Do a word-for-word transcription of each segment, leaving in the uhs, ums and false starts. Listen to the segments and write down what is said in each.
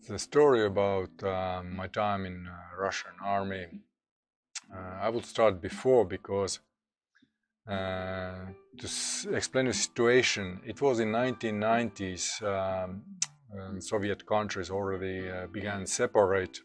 the story about uh, my time in uh, Russian army. Uh, I will start before because uh, to s explain the situation, it was in nineteen nineties. Um, and Soviet countries already uh, began separate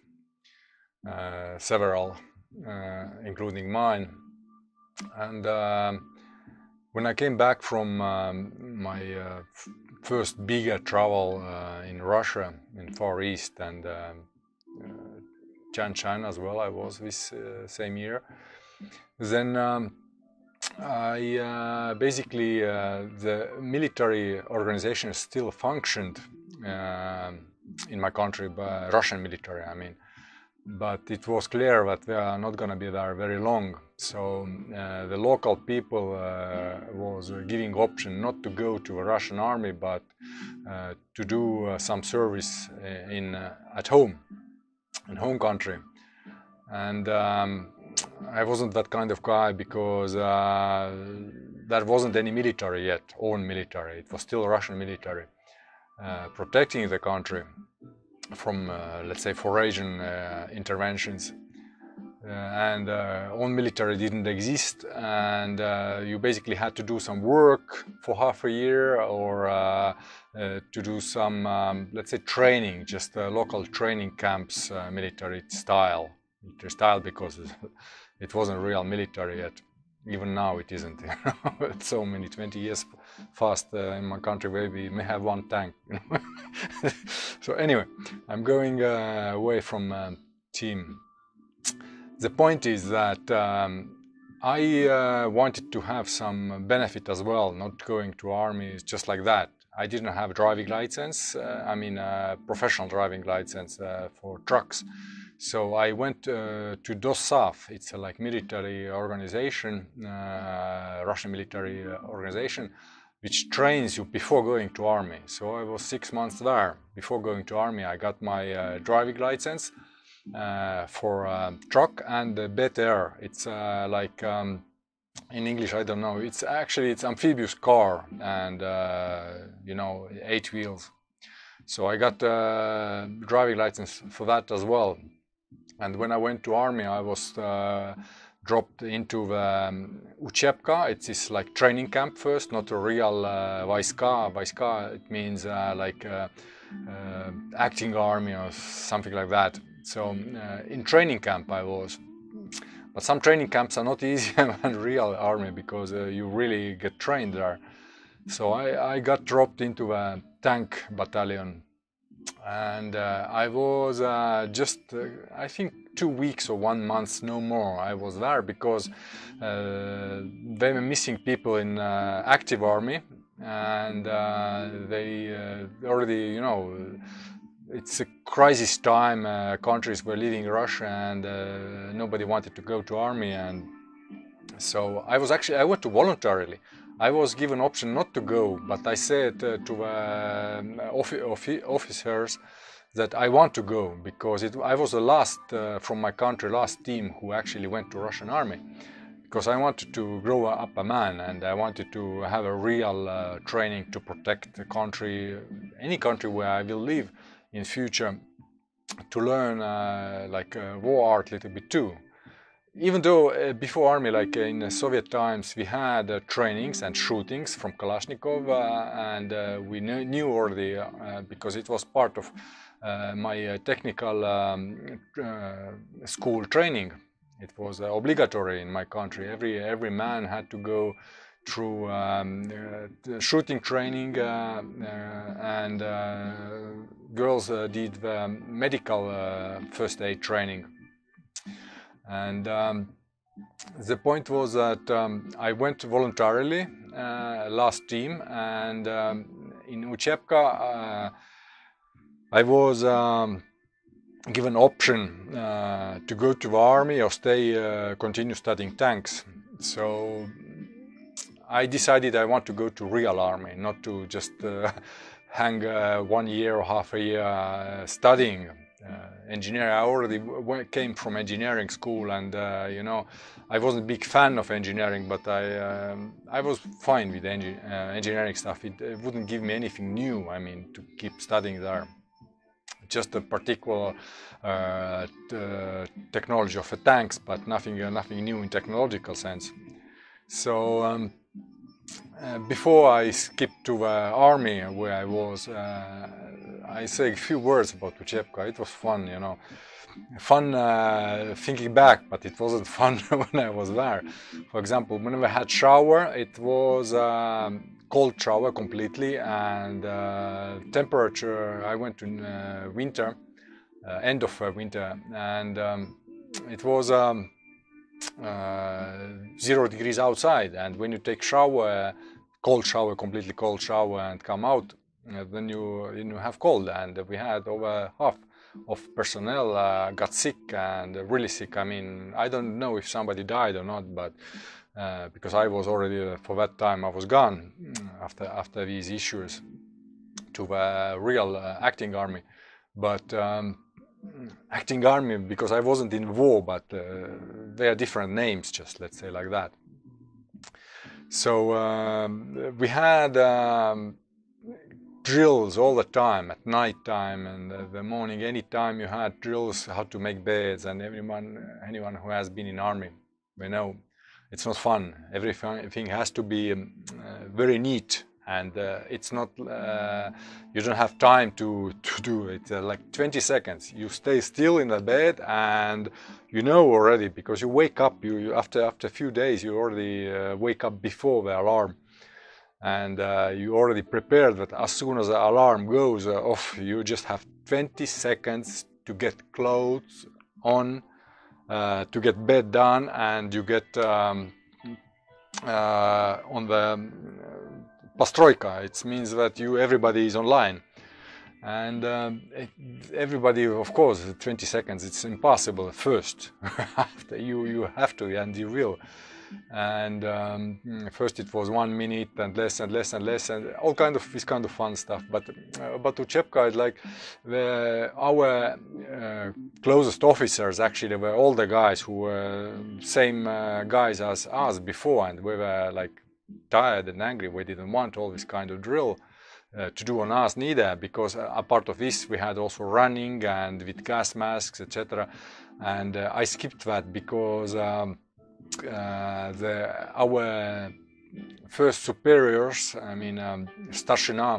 uh, several, uh, including mine. And um, when I came back from um, my uh, first bigger travel uh, in Russia, in Far East, and um, uh, Tianshan as well, I was this uh, same year. Then um, I uh, basically uh, the military organization still functioned uh, in my country, but Russian military, I mean. But it was clear that we are not going to be there very long. So uh, the local people uh, was giving option not to go to a Russian army, but uh, to do uh, some service in uh, at home, in home country. And um, I wasn't that kind of guy because uh, there wasn't any military yet, own military. It was still Russian military uh, protecting the country from, uh, let's say, foreign uh, interventions. Uh, and uh, own military didn't exist, and uh, you basically had to do some work for half a year or uh, uh, to do some, um, let's say, training, just uh, local training camps, uh, military style. Military style because it wasn't real military yet. Even now it isn't. It's so many, twenty years fast uh, in my country where we may have one tank. So anyway, I'm going uh, away from uh, team. The point is that um, I uh, wanted to have some benefit as well, not going to army just like that. I didn't have a driving license, uh, I mean a professional driving license uh, for trucks. So I went uh, to DOSAAF. It's a like military organization, uh, Russian military organization, which trains you before going to army. So I was six months there. Before going to army, I got my uh, driving license uh, for uh, truck and uh, B T R. It's uh, like um, in English, I don't know. It's actually it's amphibious car and uh, you know eight wheels. So I got uh, driving license for that as well. And when I went to army, I was uh, dropped into the um, Uchebka. It's this like training camp first, not a real uh, Vaiska. Vaiska, it means uh, like uh, uh, acting army or something like that. So uh, in training camp I was. But some training camps are not easier than real army because uh, you really get trained there. So I, I got dropped into a tank battalion. And uh, I was uh, just, uh, I think, two weeks or one month, no more. I was there because uh, they were missing people in uh, active army, and uh, they uh, already, you know, it's a crisis time. Uh, countries were leaving Russia, and uh, nobody wanted to go to army, and so I was actually I went to voluntarily. I was given option not to go, but I said uh, to uh, offi officers that I want to go because it, I was the last uh, from my country, last team who actually went to Russian army, because I wanted to grow up a man and I wanted to have a real uh, training to protect the country, any country where I will live in future, to learn uh, like uh, war art a little bit too. Even though uh, before army, like uh, in uh, Soviet times, we had uh, trainings and shootings from Kalashnikov, uh, and uh, we knew, knew already uh, because it was part of uh, my uh, technical um, uh, school training. It was uh, obligatory in my country. Every every man had to go through um, uh, shooting training, uh, uh, and uh, girls uh, did the medical uh, first aid training. And um, the point was that um, I went voluntarily, uh, last team, and um, in Uchebka uh, I was um, given option uh, to go to the army or stay, uh, continue studying tanks. So I decided I want to go to real army, not to just uh, hang uh, one year or half a year uh, studying. Uh, engineering. I already came from engineering school, and uh, you know, I wasn't a big fan of engineering, but I um, I was fine with engi uh, engineering stuff. It, it wouldn't give me anything new. I mean, to keep studying there. just a particular uh, technology of a tanks, but nothing, uh, nothing new in technological sense. So um, uh, before I skipped to the army where I was, uh, I say a few words about Učebka. It was fun, you know. Fun uh, thinking back, but it wasn't fun when I was there. For example, when we had shower, it was um, cold shower completely, and uh, temperature, I went to uh, winter, uh, end of uh, winter, and um, it was um, uh, zero degrees outside, and when you take shower, cold shower, completely cold shower, and come out, uh, then you, you have cold, and we had over half of personnel uh, got sick, and really sick. I mean, I don't know if somebody died or not, but uh, because I was already, uh, for that time, I was gone after after these issues to the real uh, acting army. But um, acting army, because I wasn't in war, but uh, they are different names, just let's say like that. So um, we had um, drills all the time, at night time and uh, the morning, any time you had drills, how to make beds, and everyone, anyone who has been in army, we know it's not fun. Everything has to be um, uh, very neat, and uh, it's not, uh, you don't have time to, to do it, uh, like twenty seconds. You stay still in the bed, and you know already, because you wake up, you, you after, after a few days, you already uh, wake up before the alarm. And uh, you already prepared that as soon as the alarm goes uh, off, you just have twenty seconds to get clothes on, uh, to get bed done, and you get um, uh, on the pastroika. It means that you everybody is online, and um, it, everybody, of course, twenty seconds. It's impossible at first. After you, you have to, and you will. And um, first it was one minute and less and less and less and all kind of this kind of fun stuff. But uh, but Učebka is like the, our uh, closest officers actually were all the guys who were same uh, guys as us before, and we were like tired and angry. We didn't want all this kind of drill uh, to do on us neither, because uh, a part of this we had also running and with gas masks, et cetera. And uh, I skipped that because. Um, Uh, the, our first superiors, I mean, um, Starshina,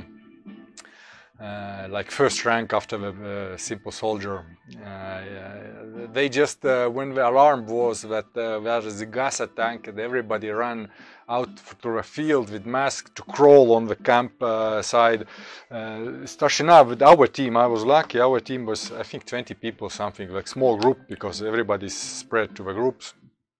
uh, like first rank after the uh, simple soldier, uh, they just, uh, when the alarm was that uh, there is a gas tank, and everybody ran out to a field with masks to crawl on the camp uh, side. Uh, Starshina, with our team, I was lucky, our team was, I think, twenty people, something like small group, because everybody's spread to the groups.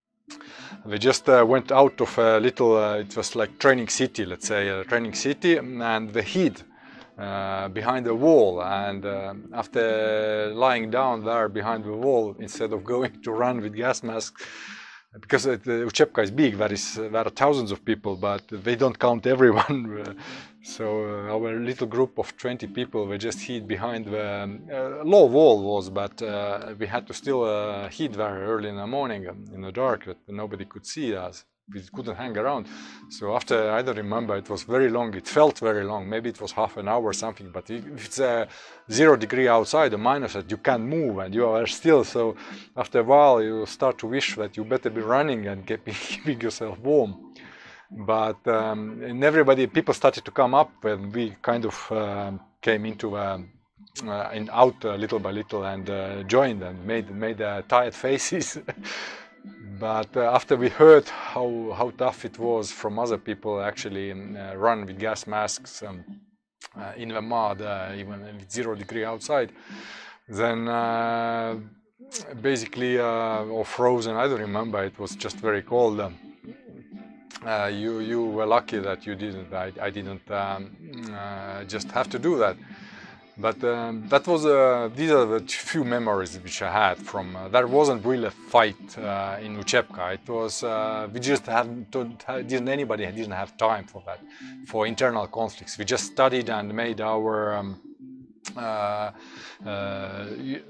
We just uh, went out of a little, uh, it was like training city, let's say, a training city, and they hid uh, behind the wall. And uh, after lying down there behind the wall, instead of going to run with gas masks, because uh, the Učebka is big, there, is, uh, there are thousands of people, but they don't count everyone. So uh, our little group of twenty people were just hid behind the um, uh, low wall was, but uh, we had to still uh, hid very early in the morning in the dark, that nobody could see us. We couldn't hang around. So after, I don't remember, it was very long. It felt very long. Maybe it was half an hour or something, but if it's a zero degree outside, a minus, that you can't move and you are still. So after a while, you start to wish that you better be running and get, keeping yourself warm. But um, and everybody, people started to come up when we kind of uh, came into um, uh, in out uh, little by little and uh, joined and made made uh, tired faces. But uh, after we heard how how tough it was from other people, actually uh, run with gas masks um, uh, in the mud, uh, even with zero degree outside, then uh, basically uh, or frozen. I don't remember. It was just very cold. Um, Uh, you you were lucky that you didn't. I, I didn't um, uh, just have to do that. But um, that was uh, these are the few memories which I had from. Uh, there wasn't really a fight uh, in Učebka. It was uh, we just hadn't didn't anybody didn't have time for that, for internal conflicts. We just studied and made our um, uh, uh,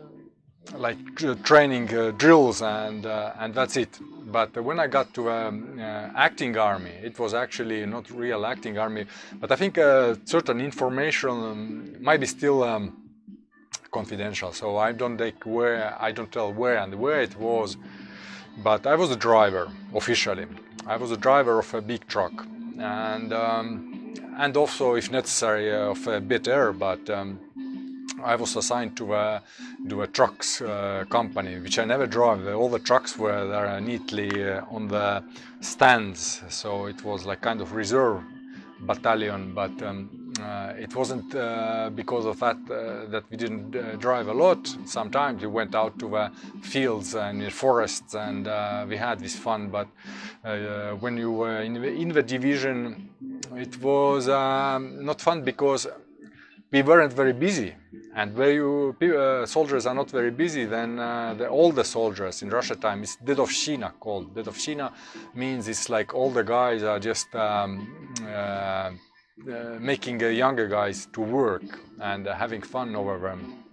like training uh, drills, and uh, and that's it. But when I got to um, uh, acting army, it was actually not real acting army, but I think uh, certain information um, might be still um, confidential, so I don't take where I don't tell where and where it was. But I was a driver officially. I was a driver of a big truck, and um, and also, if necessary, uh, of a bit air. But um, I was assigned to a to a trucks uh, company, which I never drove. All the trucks were there neatly uh, on the stands, so it was like kind of reserve battalion. But um, uh, it wasn't uh, because of that uh, that we didn't uh, drive a lot. Sometimes we went out to the fields and in forests, and uh, we had this fun. But uh, when you were in the, in the division, it was um, not fun because we weren't very busy. And where you uh, soldiers are not very busy, then uh, the, all the soldiers in Russia time is Dedovshchina called. Dedovshchina means it's like all the guys are just um, uh, uh, making uh, younger guys to work and uh, having fun over them.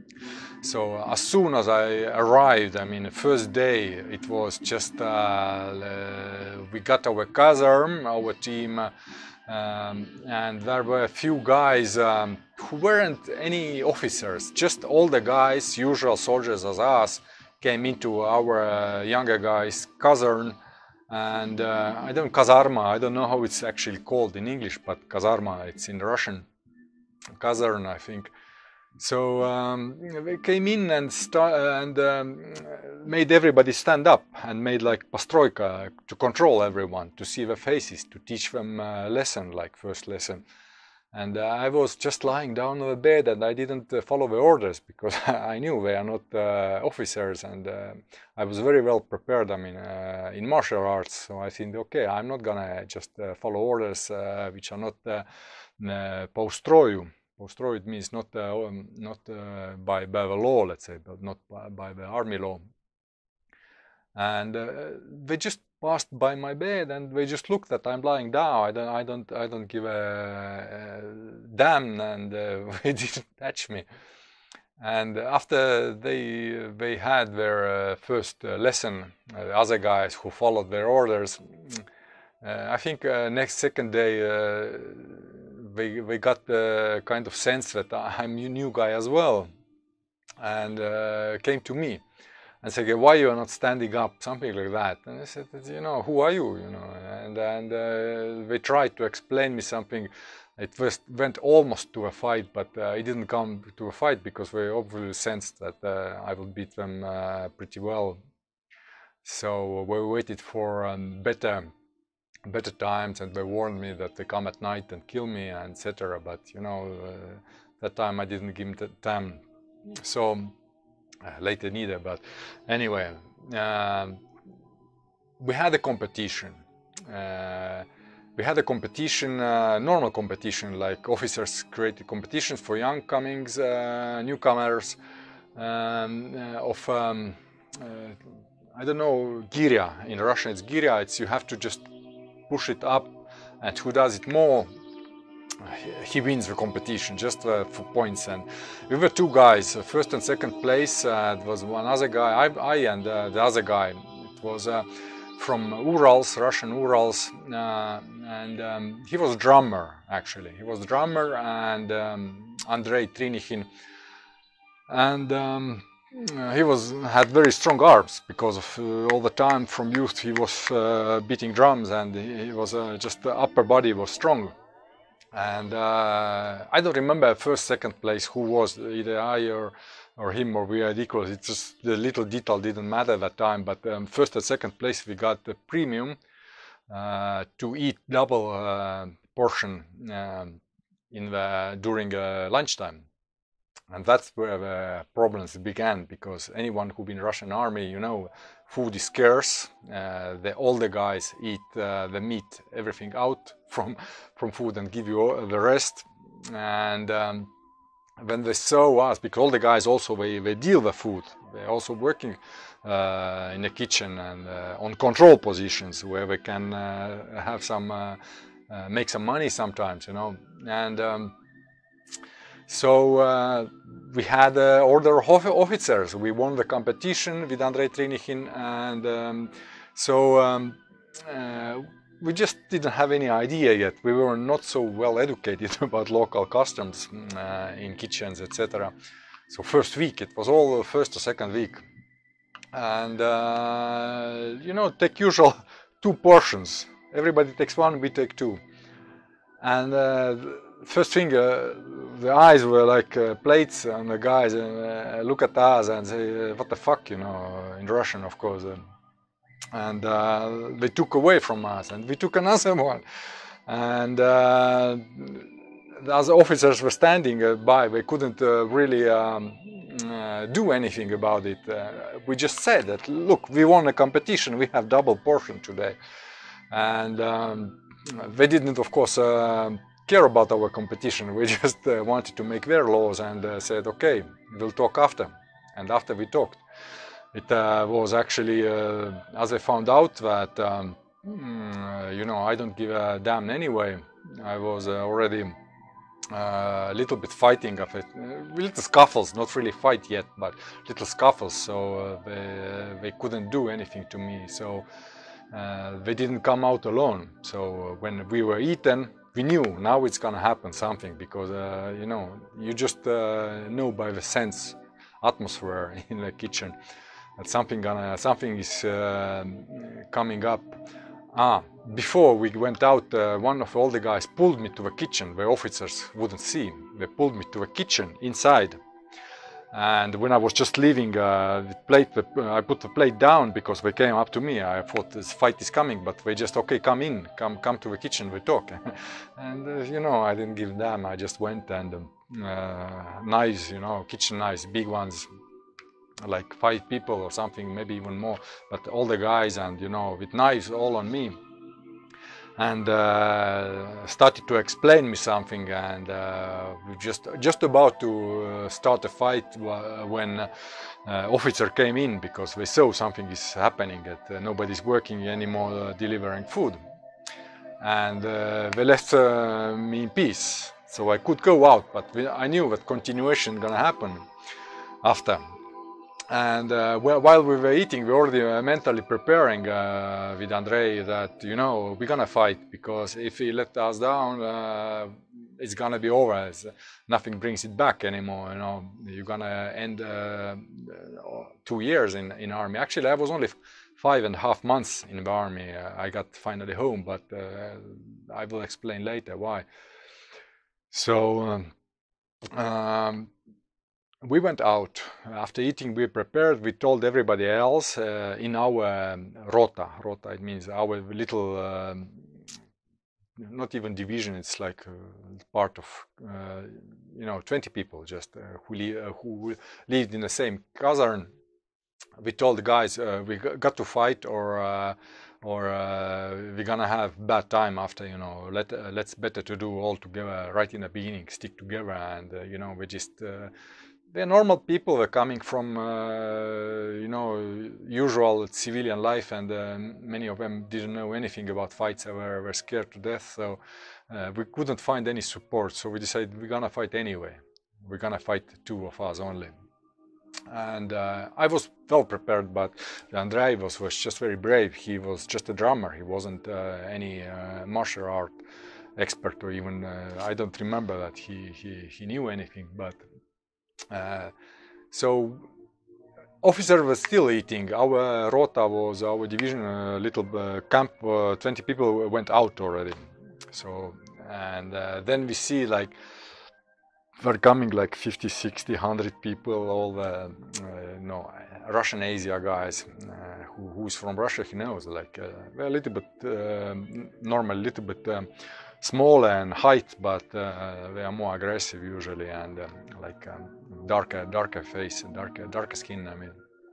So as soon as I arrived, I mean, the first day, it was just, uh, uh, we got our caserne, our team, uh, um, and there were a few guys um, who weren't any officers, just all the guys, usual soldiers as us, came into our uh, younger guys' caserne. And uh, I don't, kazarma, I don't know how it's actually called in English, but kazarma, it's in Russian. Caserne, I think. So um, they came in and, and um, made everybody stand up and made like pastroika to control everyone, to see their faces, to teach them a lesson, like first lesson. And uh, I was just lying down on the bed, and I didn't uh, follow the orders because I knew they are not uh, officers, and uh, I was very well prepared, I mean, uh, in martial arts. So I think, okay, I'm not gonna just uh, follow orders uh, which are not uh, uh, po ustroju. Po it means not uh, um, not uh, by, by the law, let's say, but not by, by the army law. And uh, they just passed by my bed, and they just looked that I'm lying down. I don't, I don't, I don't give a, a damn, and uh, they didn't touch me. And after they they had their uh, first uh, lesson, uh, other guys who followed their orders, uh, I think uh, next second day. Uh, They, they got the kind of sense that I'm a new guy as well, and uh, came to me and said, "Why you are not standing up?" Something like that. And I said, "You know, who are you?" You know, and and uh, they tried to explain me something. It was, went almost to a fight, but uh, it didn't come to a fight because they obviously sensed that uh, I would beat them uh, pretty well. So we waited for um, better. better times, and they warned me that they come at night and kill me, and et cetera. But you know, uh, that time I didn't give them time. So uh, later neither. But anyway, uh, we had a competition. Uh, we had a competition, uh, normal competition, like officers created competitions for young comings, uh, newcomers, um, uh, of um, uh, I don't know, girya. In Russian, it's girya. It's you have to just push it up, and who does it more, he wins the competition, just uh, for points. And we were two guys, uh, first and second place. Uh, it was one other guy, I, I and uh, the other guy. It was uh, from Urals, Russian Urals, uh, and um, he was a drummer, actually. He was a drummer, and um, Andrei Trinikhin. And um, Uh, he was had very strong arms because of uh, all the time from youth he was uh, beating drums, and he, he was uh, just the upper body was strong. And uh, I don't remember first, second place who was, either I or or him, or we had equals. It's just the little detail didn't matter at that time. But um, first and second place we got the premium uh, to eat double uh, portion uh, in the during uh, lunchtime. And that's where the problems began, because anyone who been in Russian army, you know, food is scarce. Uh, the, all the guys eat uh, the meat, everything out from from food, and give you the rest. And um, when they saw us, because all the guys also they, they deal the food, they're also working uh, in the kitchen and uh, on control positions where they can uh, have some uh, uh, make some money sometimes, you know. And um, So uh, we had uh, order of officers. We won the competition with Andrei Trinikhin, and um, so um, uh, we just didn't have any idea yet. We were not so well educated about local customs uh, in kitchens, et cetera. So first week, it was all first or second week. And, uh, you know, take usual two portions. Everybody takes one, we take two. And uh, first thing, uh, the eyes were like uh, plates on the guys, and uh, look at us and say, what the fuck, you know, in Russian, of course. And uh, they took away from us, and we took another one. And uh, the other officers were standing by, they couldn't uh, really um, uh, do anything about it. Uh, we just said that, look, we won a competition, we have double portion today. And um, they didn't, of course, uh, care about our competition. We just uh, wanted to make their laws and uh, said, okay, we'll talk after. And after we talked, it uh, was actually, uh, as I found out that, um, mm, you know, I don't give a damn anyway. I was uh, already uh, a little bit fighting of it, uh, little scuffles, not really fight yet, but little scuffles. So uh, they, uh, they couldn't do anything to me. So uh, they didn't come out alone. So when we were eaten, we knew now it's gonna happen something, because uh, you know, you just uh, know by the sense, atmosphere in the kitchen, that something gonna something is uh, coming up. Ah, before we went out, uh, one of all the guys pulled me to the kitchen where officers wouldn't see. They pulled me to the kitchen inside. And when I was just leaving uh, the plate, I put the plate down because they came up to me. I thought this fight is coming, but they just, okay, come in, come come to the kitchen, we talk. And uh, you know, I didn't give a damn. I just went, and um, uh, knives, you know, kitchen knives, big ones, like five people or something, maybe even more. But all the guys, and you know, with knives all on me. And uh, started to explain me something, and uh, we just just about to uh, start a fight when uh, officer came in, because they saw something is happening, that uh, nobody's working anymore uh, delivering food, and uh, they left uh, me in peace, so I could go out. But we, I knew that continuation gonna happen after. And uh, well, while we were eating, we were already uh, mentally preparing uh, with Andrei that, you know, we're gonna fight, because if he let us down, uh, it's gonna be over. It's, uh, nothing brings it back anymore. You know, you're gonna end uh, two years in in army. Actually, I was only five and a half months in the army. Uh, I got finally home, but uh, I will explain later why. So. Um, um, We went out. After eating, we prepared. We told everybody else uh, in our um, rota. Rota, it means our little, um, not even division. It's like uh, part of, uh, you know, twenty people just uh, who, li uh, who lived in the same casern. We told the guys uh, we got to fight, or uh, or uh, we're gonna have bad time after. You know, let uh, let's better to do all together right in the beginning, stick together, and uh, you know, we just. Uh, They're normal people. They're coming from, uh, you know, usual civilian life, and uh, many of them didn't know anything about fights. They were, were scared to death, so uh, we couldn't find any support. So we decided we're gonna fight anyway. We're gonna fight two of us only. And uh, I was well prepared, but Andrei was, was just very brave. He was just a drummer. He wasn't uh, any uh, martial art expert, or even, uh, I don't remember that he, he, he knew anything, but Uh, so officer was still eating. Our rota was, our division, uh, little uh, camp, uh, twenty people went out already. So, and uh, then we see like, they're coming like fifty, sixty, one hundred people, all the, uh, you know, Russian Asia guys, uh, who, who's from Russia, he knows, like, uh, they're a little bit, uh, normal, little bit um, small and height, but uh, they are more aggressive usually, and um, like um, darker, darker face, darker, darker skin. I mean,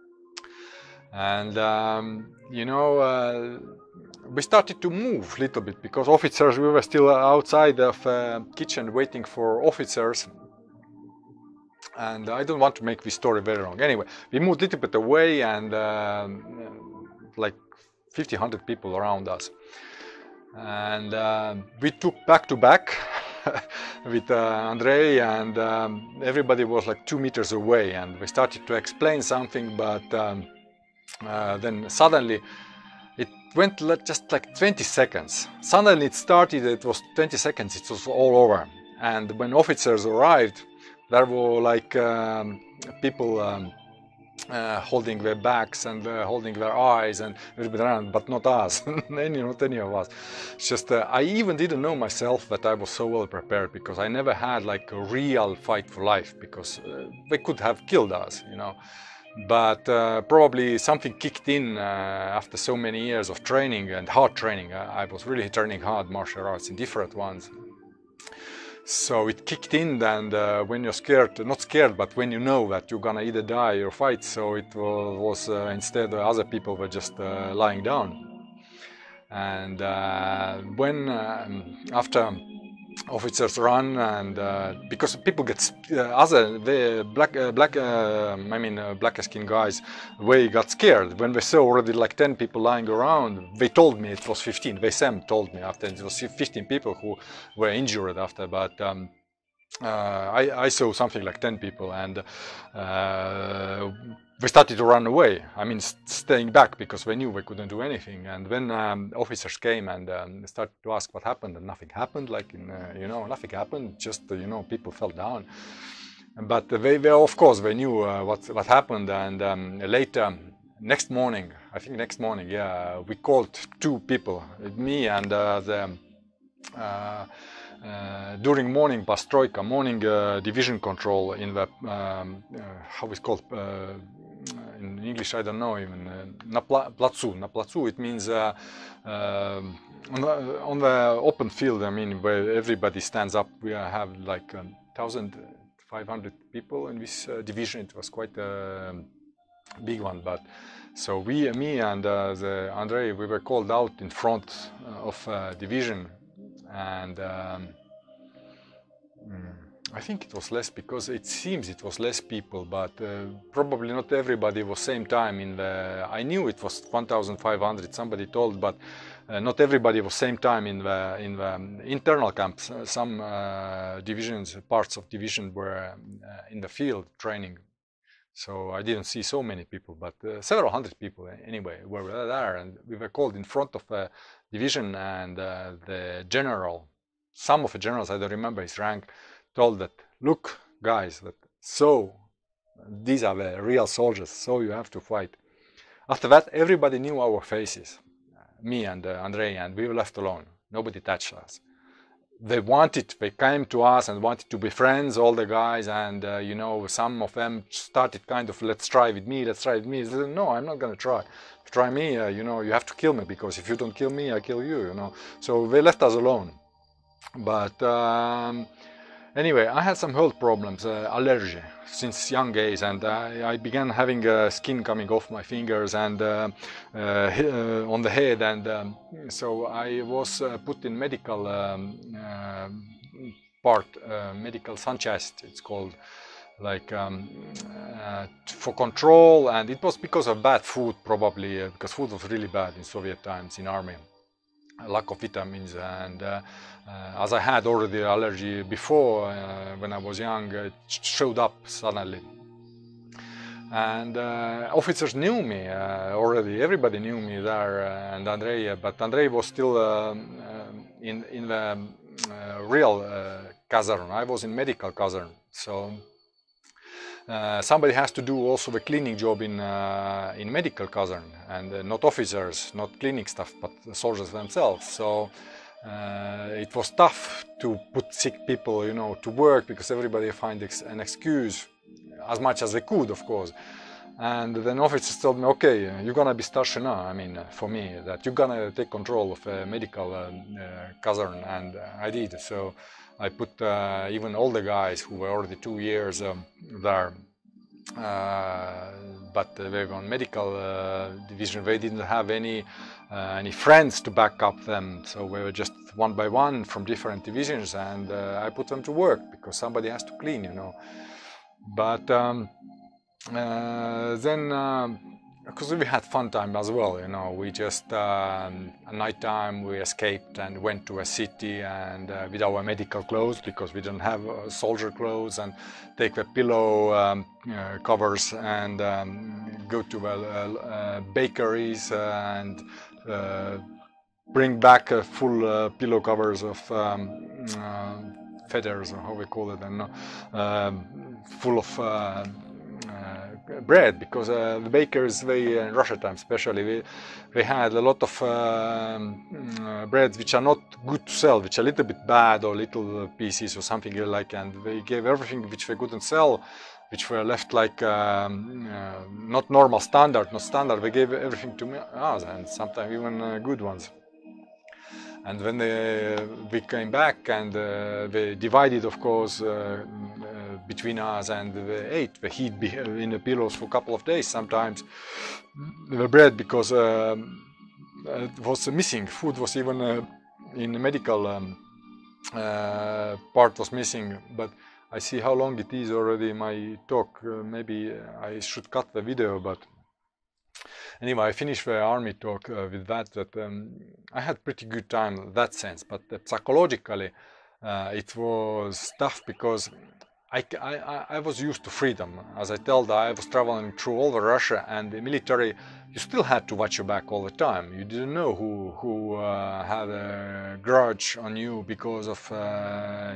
and um, you know, uh, we started to move a little bit, because officers, we were still outside of uh, kitchen waiting for officers. And I don't want to make this story very long. Anyway, we moved a little bit away, and uh, like fifty, one hundred people around us. And uh, we took back to back with uh, Andrei, and um, everybody was like two meters away, and we started to explain something, but um, uh, then suddenly it went like just like twenty seconds. Suddenly it started, it was twenty seconds, it was all over. And when officers arrived, there were like um, people um, uh, holding their backs and uh, holding their eyes and a little bit around, but not us, any, not any of us. It's just uh, I even didn't know myself that I was so well prepared, because I never had like a real fight for life, because uh, they could have killed us, you know. But uh, probably something kicked in uh, after so many years of training and hard training. I, I was really training hard martial arts in different ones. So it kicked in, and uh, when you're scared, not scared, but when you know that you're gonna either die or fight, so it was, was uh, instead other people were just uh, lying down. And uh, when um, after officers run, and uh, because people get uh, other the black uh, black uh, I mean uh, black skinned guys, they got scared when they saw already like ten people lying around. They told me it was fifteen. They Sam told me after it was fifteen people who were injured after, but um, uh, I, I saw something like ten people, and uh, we started to run away. I mean, staying back, because they knew they couldn't do anything. And when um, officers came and um, started to ask what happened, and nothing happened, like, in, uh, you know, nothing happened, just, uh, you know, people fell down. But they, they of course, they knew uh, what, what happened. And um, later, next morning, I think next morning, yeah, we called two people, me and uh, the, uh, Uh, during morning Bastroika, morning uh, division control in the, um, uh, how it's called, uh, in English I don't know even, uh, na placu, na placu, it means uh, uh, on, the, on the open field, I mean, where everybody stands up. We have like um, one thousand five hundred people in this uh, division. It was quite a big one, but so we, me and uh, the Andrei, we were called out in front of uh, division. And um, I think it was less, because it seems it was less people, but uh, probably not everybody was same time in the. I knew it was one thousand five hundred. Somebody told, but uh, not everybody was same time in the in the internal camps. Some uh, divisions, parts of division were uh, in the field training. So I didn't see so many people, but uh, several hundred people anyway were there, and we were called in front of a division, and uh, the general, some of the generals, I don't remember his rank, told that, look guys, that so these are the real soldiers, so you have to fight. After that, everybody knew our faces, me and uh, Andrei, and we were left alone. Nobody touched us. They wanted, they came to us and wanted to be friends, all the guys, and uh, you know, some of them started kind of, let's try with me, let's try with me. Said, no, I'm not gonna try. Try me, uh, you know, you have to kill me, because if you don't kill me, I kill you, you know. So they left us alone. But um, anyway, I had some health problems, uh, allergy, since young age, and I, I began having uh, skin coming off my fingers and uh, uh, on the head, and um, so I was uh, put in medical um, uh, part, uh, medical sunchast, it's called, like um, uh, for control, and it was because of bad food, probably, uh, because food was really bad in Soviet times in army. Lack of vitamins, and uh, uh, as I had already allergy before, uh, when I was young, it showed up suddenly. And uh, officers knew me uh, already, everybody knew me there, uh, and Andrei, uh, but Andrei was still uh, uh, in, in the uh, real uh, casern. I was in medical casern, so Uh, somebody has to do also the cleaning job in uh, in medical casern, and uh, not officers, not cleaning stuff, but the soldiers themselves. So uh, it was tough to put sick people, you know, to work, because everybody find ex an excuse as much as they could, of course. And then officers told me, okay, you're gonna be starshina, I mean, for me, that you're gonna take control of a medical uh, uh, casern, and uh, I did. So I put uh, even all the guys who were already two years um, there, uh, but they were on medical uh, division. They didn't have any uh, any friends to back up them, so we were just one by one from different divisions, and uh, I put them to work, because somebody has to clean, you know. But um, uh, then, because um, we had fun time as well, you know, we just um, at night time we escaped and went to a city, and uh, with our medical clothes, because we didn't have uh, soldier clothes, and take the pillow um, uh, covers and um, go to uh, uh, bakeries uh, and uh, bring back uh, full uh, pillow covers of um, uh, feathers, or how we call it, and um, full of uh, uh, bread, because uh, the bakers, they in Russia time especially, they, they had a lot of um, uh, breads which are not good to sell, which are a little bit bad, or little pieces or something like, and they gave everything which they couldn't sell, which were left like um, uh, not normal standard, not standard. They gave everything to us, and sometimes even uh, good ones. And when they, uh, we came back, and uh, they divided, of course, uh, uh, between us, and they ate. They hid in the pillows for a couple of days sometimes, the bread, because um, it was missing. Food was even uh, in the medical um, uh, part was missing. But I see how long it is already, my talk. Uh, maybe I should cut the video, but anyway, I finished the army talk uh, with that, that um, I had pretty good time in that sense, but uh, psychologically uh, it was tough, because I, I, I was used to freedom. As I told, I was traveling through all of Russia, and the military, you still had to watch your back all the time. You didn't know who, who uh, had a grudge on you because of uh,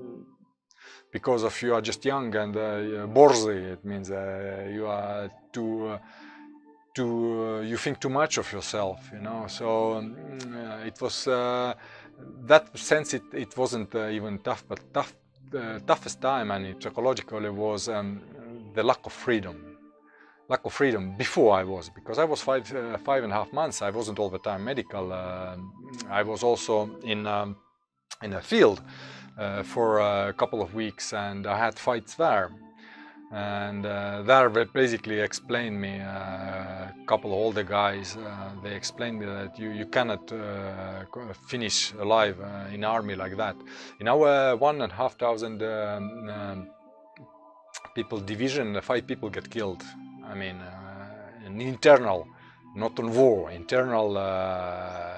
because of you are just young and uh, borzy. It means uh, you are too uh, too uh, you think too much of yourself, you know. So um, uh, it was uh, that sense. It it wasn't uh, even tough, but tough. The toughest time, and it psychologically, was um, the lack of freedom. Lack of freedom before I was, because I was five uh, five and a half months. I wasn't all the time medical. Uh, I was also in um, in a field uh, for a couple of weeks, and I had fights there. And uh, there they basically explained me, uh, a couple of older guys, uh, they explained me that you, you cannot uh, finish alive uh, in army like that. In our one and a half thousand um, um, people division, five people get killed. I mean, uh, in internal, not on war, internal uh, uh,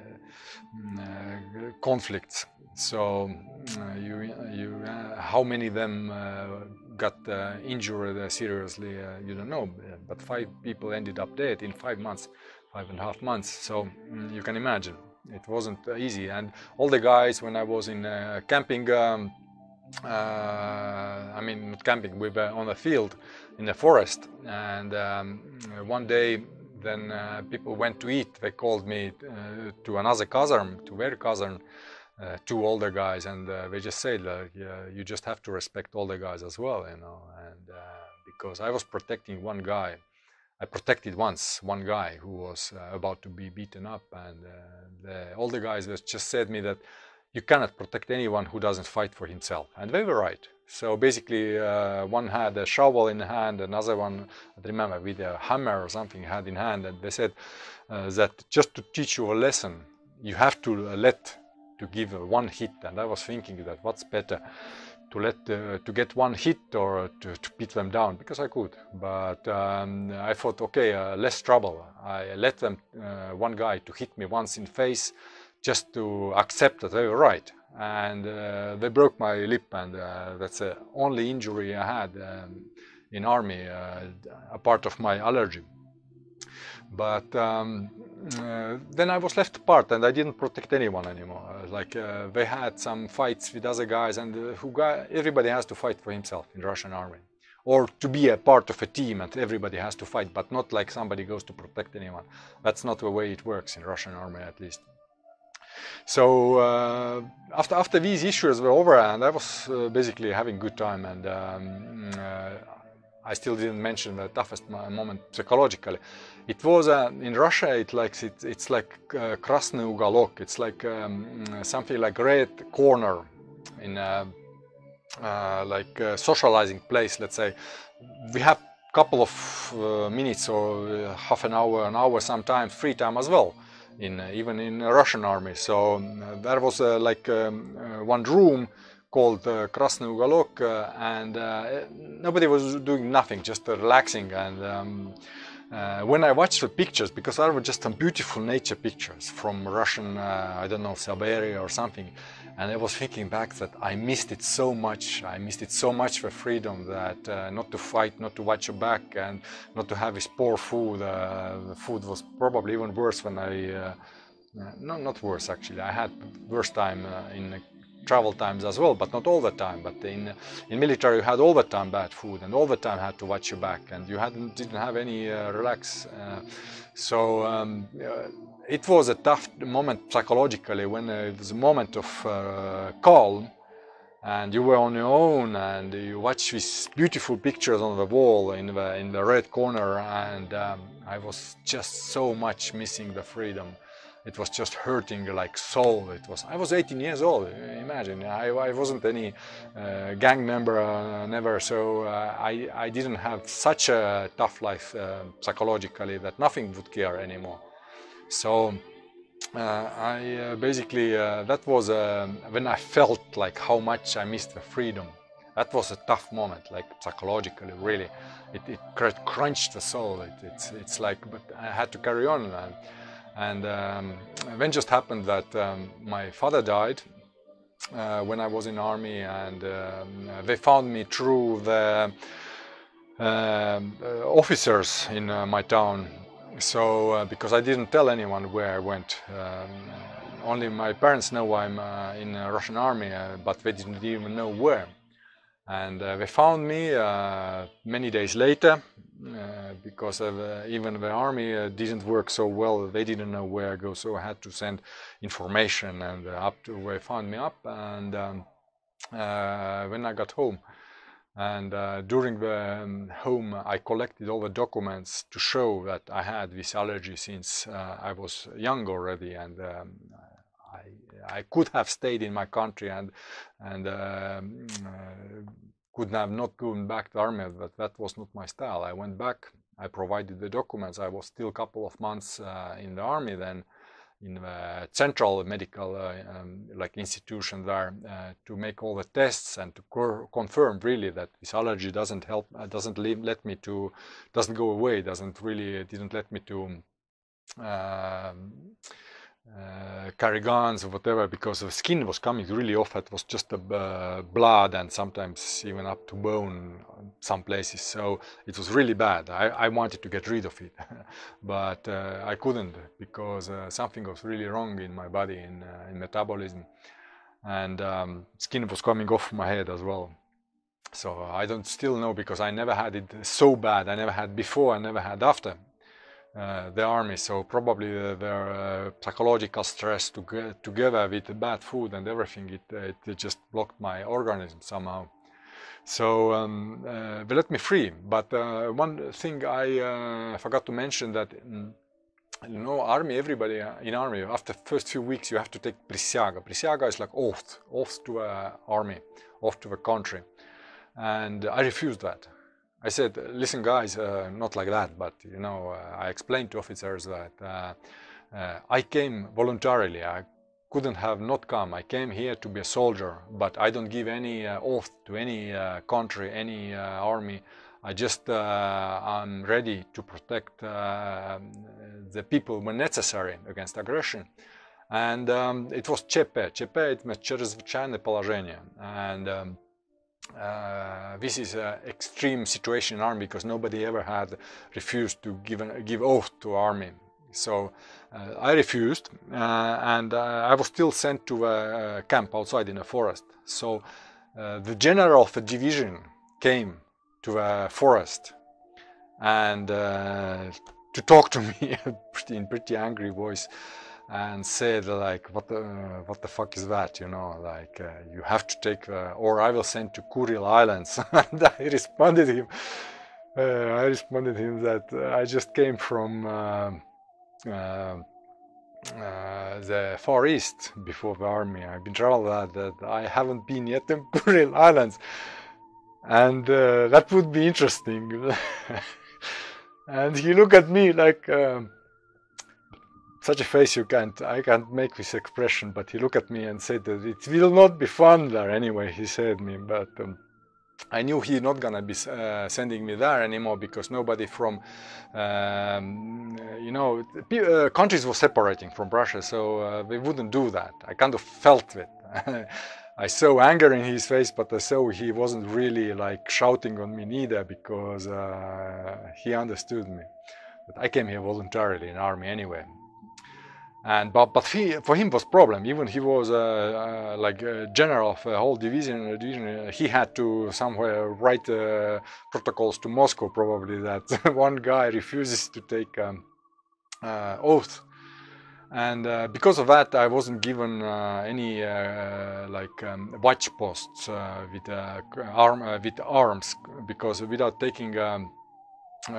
conflicts. So uh, you, you, uh, how many of them uh, got uh, injured uh, seriously, uh, you don't know, but five people ended up dead in five months, five and a half months. So mm, you can imagine, it wasn't uh, easy. And all the guys, when I was in uh, camping, um, uh, I mean, not camping, we were on a field in the forest, and um, one day, then uh, people went to eat. They called me uh, to another casern, to their casern, Uh, two older guys, and uh, they just said, like, uh, you just have to respect older guys as well, you know. And uh, because I was protecting one guy, I protected once one guy who was uh, about to be beaten up, and uh, the older guys just said me that you cannot protect anyone who doesn't fight for himself, and they were right. So basically, uh, one had a shovel in hand, another one, I remember, with a hammer or something had in hand, and they said uh, that just to teach you a lesson, you have to uh, let to give uh, one hit. And I was thinking that what's better, to let uh, to get one hit, or to, to beat them down, because I could. But um, I thought, okay, uh, less trouble. I let them, uh, one guy, to hit me once in face, just to accept that they were right. And uh, they broke my lip, and uh, that's the only injury I had um, in army, uh, a part of my allergy. But um, uh, then I was left apart, and I didn't protect anyone anymore. Uh, like uh, they had some fights with other guys, and uh, who guy, everybody has to fight for himself in Russian army, or to be a part of a team, and everybody has to fight, but not like somebody goes to protect anyone. That's not the way it works in Russian army, at least. So uh, after after these issues were over, and I was uh, basically having good time, and um, uh, I still didn't mention the toughest moment psychologically. It was uh, in Russia. It likes it, it's like uh, Krasny Ugolok. It's like um, something like red corner in a, uh, like a socializing place. Let's say we have a couple of uh, minutes or uh, half an hour, an hour, sometimes free time as well. In uh, even in the Russian army. So uh, there was uh, like um, uh, one room called uh, Krasny Ugolok, uh, and uh, nobody was doing nothing, just uh, relaxing. And um, uh, when I watched the pictures, because there were just some beautiful nature pictures from Russian, uh, I don't know, Siberia or something, and I was thinking back that I missed it so much. I missed it so much for freedom, that uh, not to fight, not to watch your back, and not to have this poor food. Uh, the food was probably even worse when I, uh, no, not worse actually. I had worse time uh, in travel times as well, but not all the time. But in in military you had all the time bad food, and all the time had to watch your back, and you hadn't didn't have any uh, relax. Uh, so um, uh, it was a tough moment psychologically when uh, it was a moment of uh, calm, and you were on your own, and you watch these beautiful pictures on the wall in the in the red corner, and um, I was just so much missing the freedom. It was just hurting like soul. It was. I was eighteen years old. Imagine. I, I wasn't any uh, gang member, uh, never. So uh, I I didn't have such a tough life uh, psychologically that nothing would care anymore. So. Uh, I uh, basically, uh, that was uh, when I felt like how much I missed the freedom. That was a tough moment, like psychologically, really. It, it crunched the soul. It, it's, it's like, but I had to carry on. And, and um, then just happened that um, my father died uh, when I was in army, and um, they found me through the uh, uh, officers in uh, my town. So, uh, because I didn't tell anyone where I went, um, only my parents know I'm uh, in the Russian army, uh, but they didn't even know where. And uh, they found me uh, many days later, uh, because of, uh, even the army uh, didn't work so well. They didn't know where I go, so I had to send information, and uh, up to where they found me up. And um, uh, when I got home, and uh, during the um, home, I collected all the documents to show that I had this allergy since uh, I was young already, and um, I, I could have stayed in my country and and um, uh, could have not gone back to the army, but that was not my style. I went back. I provided the documents. I was still a couple of months uh, in the army then, in the central medical uh, um, like institution there, uh, to make all the tests and to confirm really that this allergy doesn't help, uh, doesn't leave, let me to, doesn't go away, doesn't really, didn't let me to uh, uh, carry guns or whatever, because the skin was coming really off. It was just a uh, blood, and sometimes even up to bone some places. So it was really bad. I, I wanted to get rid of it, but uh, I couldn't, because uh, something was really wrong in my body, in, uh, in metabolism, and um, skin was coming off my head as well. So I don't still know, because I never had it so bad. I never had before, I never had after. Uh, the army, so probably uh, their uh, psychological stress to get together with the bad food and everything, it, uh, it just blocked my organism somehow. So um, uh, they let me free. But uh, one thing I uh, forgot to mention, that mm, you know, army, everybody uh, in army, after the first few weeks you have to take prisyaga. Prisyaga is like oath, oath to uh, army, oath to the country, and I refused that. I said, listen guys, uh, not like that, but you know, uh, I explained to officers that uh, uh, I came voluntarily. I couldn't have not come. I came here to be a soldier, but I don't give any uh, oath to any uh, country, any uh, army. I just, uh, I'm ready to protect uh, the people when necessary against aggression. And um, it was ЧП. ЧП, it means чрезвычайное положение. And um, Uh, this is an extreme situation in army, because nobody ever had refused to give, an, give oath to army. So uh, I refused, uh, and uh, I was still sent to a camp outside in a forest. So uh, the general of the division came to the forest and uh, to talk to me in pretty angry voice, and said like, what the uh, what the fuck is that, you know, like uh, you have to take uh, or I will send to Kuril Islands. And I responded him uh, I responded him that uh, I just came from uh, uh, uh, the Far East before the army. I've been traveling that, that I haven't been yet in Kuril Islands, and uh, that would be interesting. And he looked at me like um, such a face you can't, I can't make this expression, but he looked at me and said that it will not be fun there anyway, he said me, but um, I knew he's not gonna be uh, sending me there anymore, because nobody from, um, you know, uh, countries were separating from Russia, so uh, they wouldn't do that. I kind of felt it. I saw anger in his face, but I saw he wasn't really like shouting on me neither, because uh, he understood me. But I came here voluntarily in army anyway. And but but he, for him was problem. Even he was uh, uh, like a general of a whole division. division he had to somewhere write uh, protocols to Moscow probably that one guy refuses to take um, uh, oath. And uh, because of that, I wasn't given uh, any uh, like um, watch posts uh, with uh, arm uh, with arms, because without taking um, uh,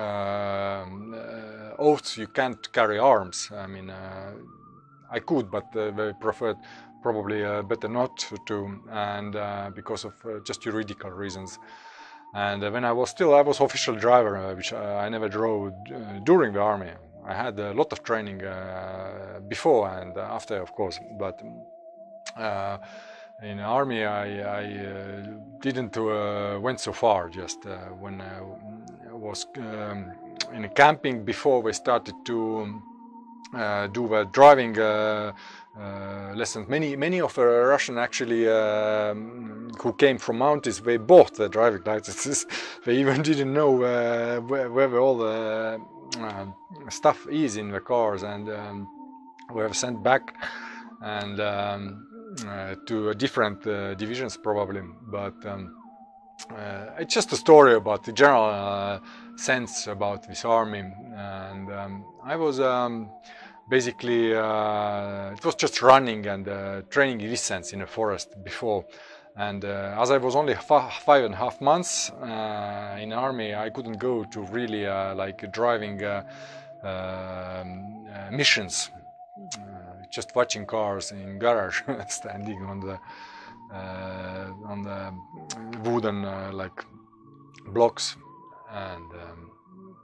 uh, oaths, you can't carry arms. I mean, uh, I could, but uh, I preferred probably uh, better not to, and uh, because of uh, just juridical reasons. And uh, when I was still, I was official driver, uh, which uh, I never drove uh, during the army. I had a lot of training uh, before and after, of course, but uh, in the army I, I uh, didn't uh, went so far. Just uh, when I was um, in camping before we started to uh, do the driving uh, uh, lessons. Many many of the Russian actually uh, who came from mountains, they bought the driving licenses. They even didn't know uh, where, where all the uh, stuff is in the cars, and um, were sent back and um, uh, to different uh, divisions probably. But um, uh, it's just a story about the general uh, sense about this army. And um, I was um, basically uh, it was just running and uh, training distance in a forest before. And uh, as I was only five and a half months uh, in army, I couldn't go to really uh, like driving uh, uh, uh, missions. Uh, just watching cars in garage, standing on the uh, on the wooden uh, like blocks. And um,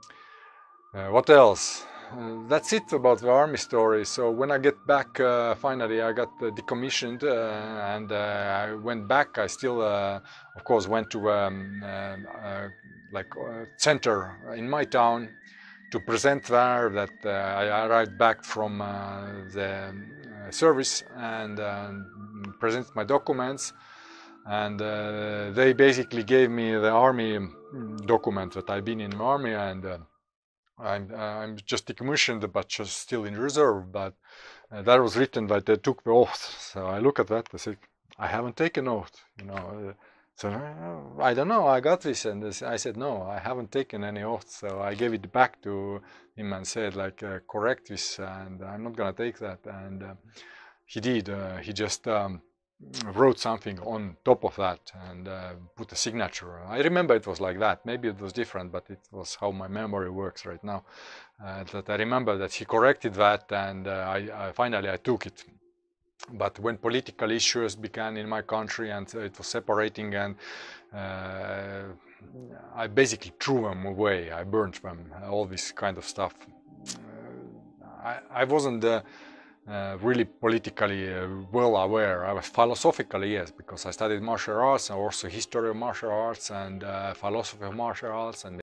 uh, what else? Uh, that's it about the army story. So when I get back, uh, finally I got uh, decommissioned uh, and uh, I went back. I still, uh, of course, went to um, uh, uh, like uh, center in my town to present there that uh, I arrived back from uh, the uh, service and uh, present my documents. And uh, they basically gave me the army document that I've been in the army, and uh, I'm, uh, I'm just decommissioned, but just still in reserve. But uh, that was written that they took the oath. So I look at that, I say, I haven't taken oath, you know. Uh, so uh, I don't know, I got this, and this, I said, no, I haven't taken any oath. So I gave it back to him and said, like, uh, correct this, and I'm not gonna take that. And uh, he did. Uh, he just um, wrote something on top of that and uh, put a signature. I remember it was like that. Maybe it was different, but it was how my memory works right now. Uh, that I remember that he corrected that, and uh, I, I finally I took it. But when political issues began in my country and uh, it was separating, and uh, I basically threw them away. I burnt them, all this kind of stuff. Uh, I, I wasn't uh, Uh, really politically uh, well aware. I was philosophically, yes, because I studied martial arts and also history of martial arts and uh, philosophy of martial arts and